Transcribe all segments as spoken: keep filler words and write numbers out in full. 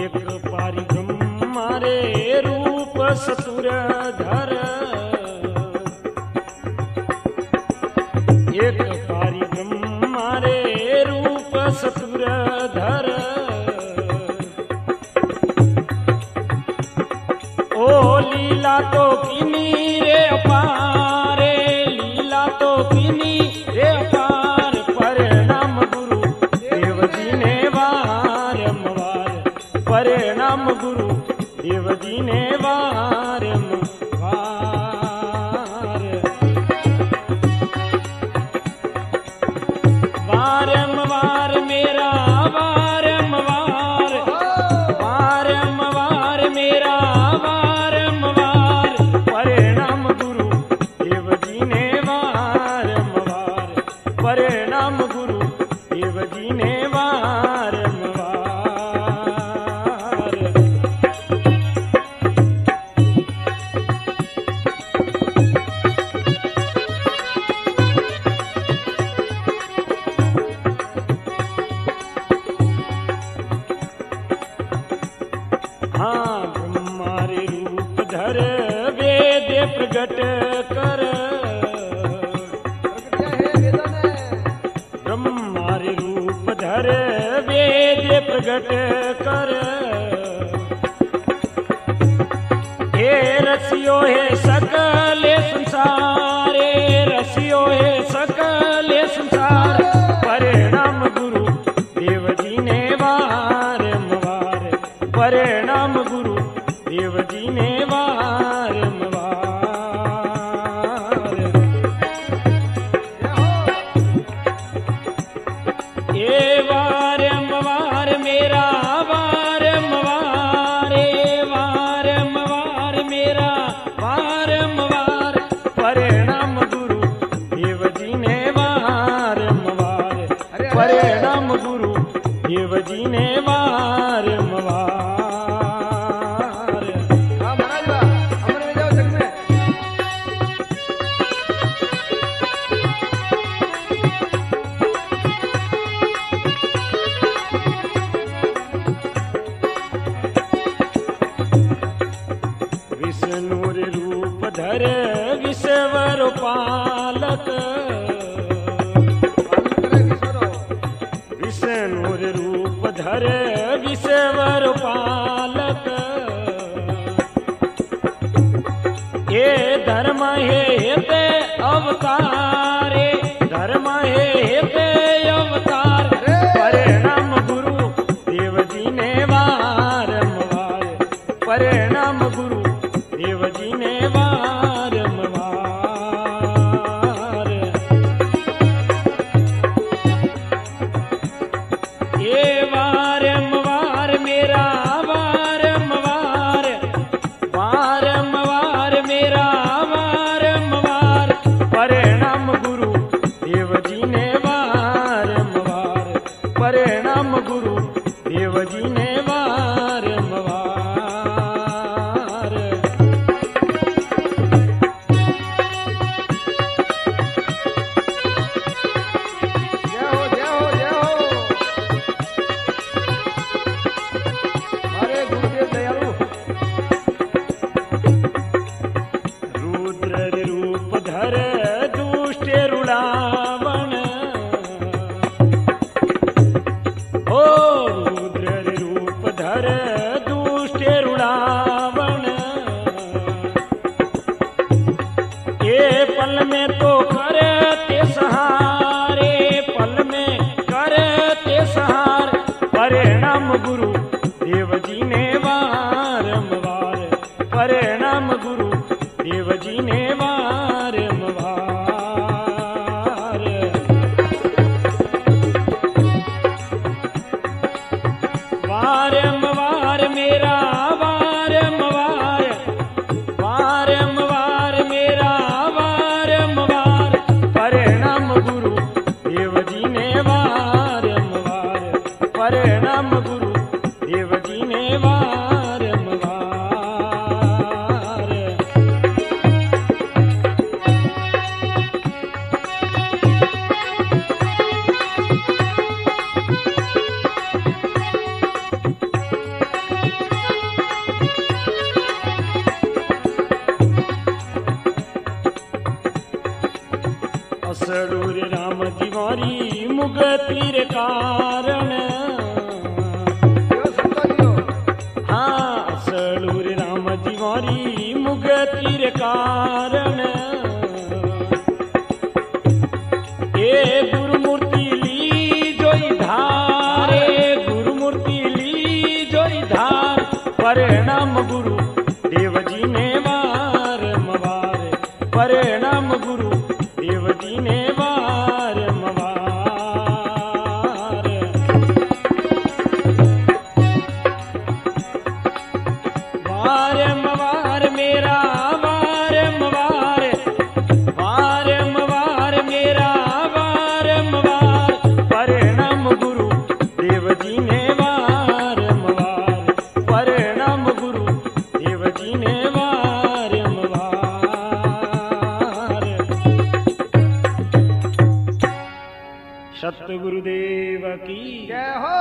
एक पारी ब्रह्मा रे रूप ससुर धर, एक पारी ब्रह्मा रे रूप ससुर धर। ओ लीला तो किनी रे अपार, लीला तो किनी रे अपार, परिणाम गुरु देव जी ने वारंवार, परिणाम गुरु देव जी ने वारंवार। वारंवार मेरा वारंवार, वारंवार मेरा वारंवार, परिणाम गुरु देव जी ने वारंवार, परिणाम गुरु देव जी ने वारंवार। हाँ ब्रह्मा रे रूप धर वेद प्रगट कर, ब्रह्मा रे रूप धर वेद प्रगट कर। हे रसियो है सकल संसार, रसियो है सकल संसार, परिणाम गुरु देव जी ने वारंवार, परिणाम गुरु देव जी ने वारंवार। ये वारंवार मेरा वारंवार, वारंवार मेरा वारंवार, परिणाम गुरु देव जी ने वारंवार, परिणाम गुरु देव जी ने वारंवार। विष्णु रे रूप धर विश्वर पालक, विष्णु रे रूप धर विश्वर पालक। ये धर्म है ते अवतार, धर्म है ते अवतार, परिणाम गुरु देव जी ने वारंवार, परिणाम गुरु देव जी ने वारंवार। ये वारंवार मेरा वारंवार, वारंवार मेरा वारंवार, परिणाम गुरु देव जी ने वारंवार, परिणाम गुरु देव जी ने वारंवार। धर दुष्ट रुड़ावन, ओ रुद्र रूप धर दुष्ट रुड़ावन। ये पल में तो करते सहारे, पल में करते सहार, परिणाम गुरु देव जी ने वारंवार, परिणाम गुरु देव जी ने वारंवार। वारंवार मेरा वारंवार, वारंवार मेरा वारंवार, परिणाम गुरु देव जी ने वारंवार, परिणाम गुरु देव जी ने वारंवार। परिणाम गुरु देव जी ने वार मवार, परिणाम गुरु देव जी ने वार मवार। वार मवार मेरा वार मवार, वार मवार मेरा वार मवार, परिणाम गुरु देव जी ने वार मवार, परिणाम गुरु देव जी ने वार मवार। सत्य गुरुदेव की जय हो।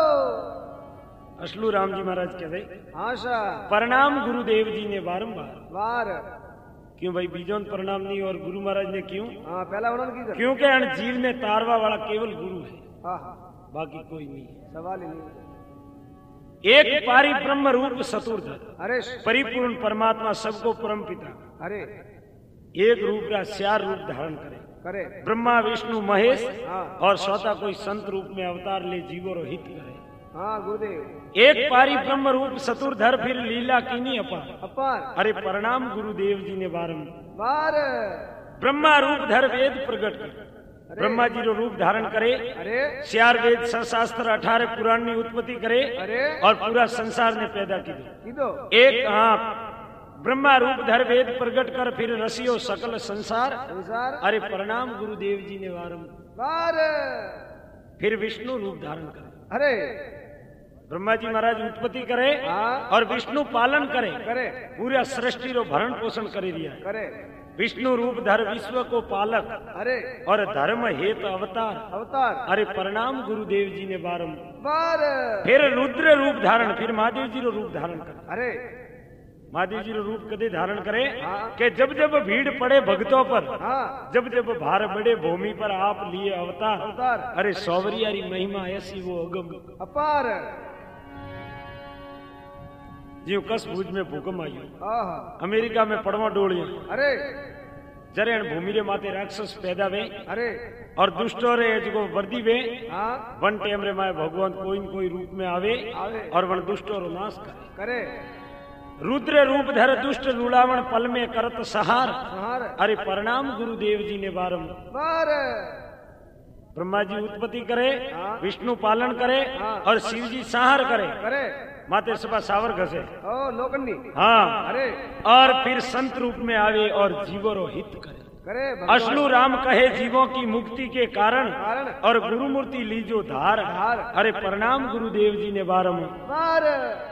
असलू राम जी महाराज कहते हाँ सर। प्रणाम गुरुदेव जी ने बारंबार। वार क्यों भाई बीजों प्रणाम नहीं और गुरु महाराज ने क्यों? हाँ पहला वर्णन की क्योंकि अण जीव में तारवा वाला केवल गुरु है, हाँ बाकी कोई नहीं है। सवाल ही नहीं। एक पारी ब्रह्म रूप चतुर्धर अरे परिपूर्ण परमात्मा सबको परम पिता अरे एक रूप का चार रूप धारण करे, करे ब्रह्मा विष्णु महेश हाँ। और स्वतः कोई संत रूप में अवतार ले जीवो रो हित करे। हाँ गुरुदेव। एक पारी ब्रह्म रूप चतुर्धर फिर लीला कीनी अपार, अपार अरे प्रणाम गुरुदेव जी ने बारम। वार ब्रह्मा रूप धर वेद प्रकट कर, ब्रह्मा जी रो रूप धारण करे, अरे चार वेद शास्त्र अठारह पुराण की उत्पत्ति करे अरे और पूरा संसार ने पैदा की दो। कीधो एक हाँ ब्रह्मा रूप धर वेद प्रकट कर फिर रसियो सकल संसार, संसार अरे प्रणाम गुरुदेव जी ने वारम। वार फिर विष्णु रूप धारण करे, अरे ब्रह्मा जी महाराज उत्पत्ति करे हाँ। और विष्णु पालन करे, करे पूरा सृष्टि रो भरण पोषण करे दिया। करे विष्णु रूप धर विश्व को पालक अरे और धर्म हेत अवतार, अवतार अरे प्रणाम गुरुदेव जी ने बारम। वार फिर रुद्र रूप धारण, फिर महादेव जी रो रूप धारण करे। अरे महादेव जी रो रूप कदे धारण करे हाँ। कि जब जब भीड़ पड़े भक्तों पर, हाँ जब जब भार बड़े भूमि पर आप लिए अवतार, अवतार अरे सौवरियारी महिमा ऐसी वो अगम। अपार जी कस भूज में भूकंप आई, आहा अमेरिका में पड़वा डोलियां, अरे जरे अण भूमि रे माते राक्षस पैदा वे अरे और दुष्टो रे जो वर्दी वे हाँ वन टेम रे माए भगवान कोई न कोई रूप में आवे आवे और वन दुष्टो रो नाश करे। करे रुद्र रूप धर दुष्ट लूलावण पल में करत सहार, सहार अरे प्रणाम गुरुदेव जी ने बारम। वार ब्रह्मा जी उत्पत्ति करे, हाँ। विष्णु पालन करे हाँ। और शिव जी संहार करे, करे माते सभा सावर घसे। ओ लोकन्नी हाँ अरे और फिर संत रूप में आवे और जीवो रो हित करे। करे अश्लू राम कहे जीवों की मुक्ति के कारण कारण और गुरुमूर्ति लीजो धार, धार। अरे प्रणाम गुरुदेव जी ने बारम। वार